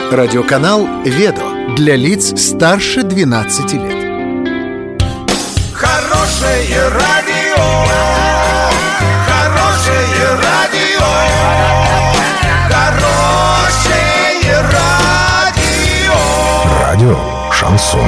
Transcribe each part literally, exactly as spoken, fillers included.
Радиоканал «Ведо» для лиц старше двенадцати лет. Хорошее радио, хорошее радио, хорошее радио. Радио «Шансон».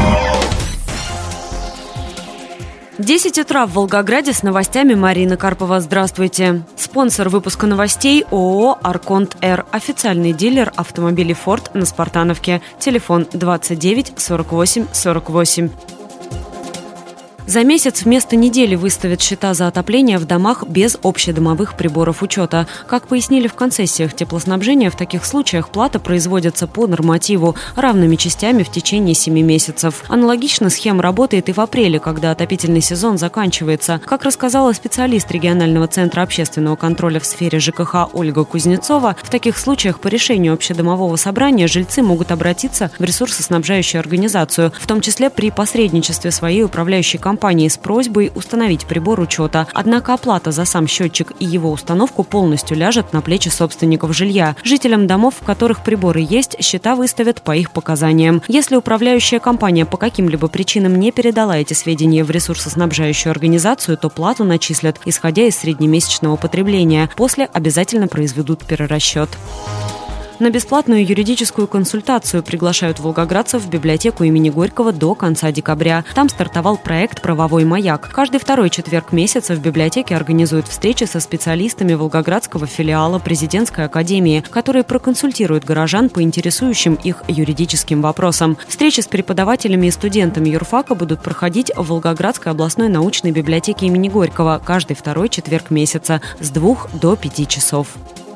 десять утра в Волгограде с новостями. Марина Карпова. Здравствуйте. Спонсор выпуска новостей ООО «Арконт Р». Официальный дилер автомобилей «Форд» на Спартановке. Телефон двадцать девять сорок восемь сорок восемь. За месяц вместо недели выставят счета за отопление в домах без общедомовых приборов учета. Как пояснили в концессиях теплоснабжения, в таких случаях плата производится по нормативу равными частями в течение семи месяцев. Аналогично схема работает и в апреле, когда отопительный сезон заканчивается. Как рассказала специалист регионального центра общественного контроля в сфере ЖКХ Ольга Кузнецова, в таких случаях по решению общедомового собрания жильцы могут обратиться в ресурсоснабжающую организацию, в том числе при посредничестве своей управляющей компании. компании с просьбой установить прибор учета. Однако оплата за сам счетчик и его установку полностью ляжет на плечи собственников жилья. Жителям домов, в которых приборы есть, счета выставят по их показаниям. Если управляющая компания по каким-либо причинам не передала эти сведения в ресурсоснабжающую организацию, то плату начислят, исходя из среднемесячного потребления. После обязательно произведут перерасчет. На бесплатную юридическую консультацию приглашают волгоградцев в библиотеку имени Горького до конца декабря. Там стартовал проект «Правовой маяк». Каждый второй четверг месяца в библиотеке организуют встречи со специалистами волгоградского филиала Президентской академии, которые проконсультируют горожан по интересующим их юридическим вопросам. Встречи с преподавателями и студентами юрфака будут проходить в Волгоградской областной научной библиотеке имени Горького каждый второй четверг месяца с двух до пяти часов.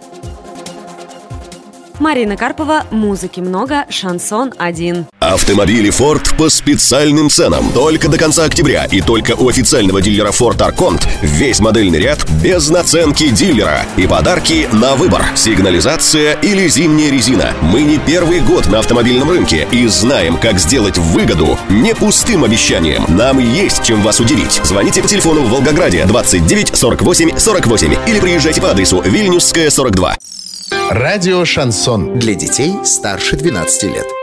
Марина Карпова. Музыки много, шансон один. Автомобили Ford по специальным ценам. Только до конца октября и только у официального дилера Ford Арконт весь модельный ряд без наценки дилера. И подарки на выбор. Сигнализация или зимняя резина. Мы не первый год на автомобильном рынке и знаем, как сделать выгоду не пустым обещанием. Нам есть чем вас удивить. Звоните по телефону в Волгограде двадцать девять сорок восемь сорок восемь или приезжайте по адресу Вильнюсская, сорок два. Радио «Шансон» для детей старше двенадцати лет.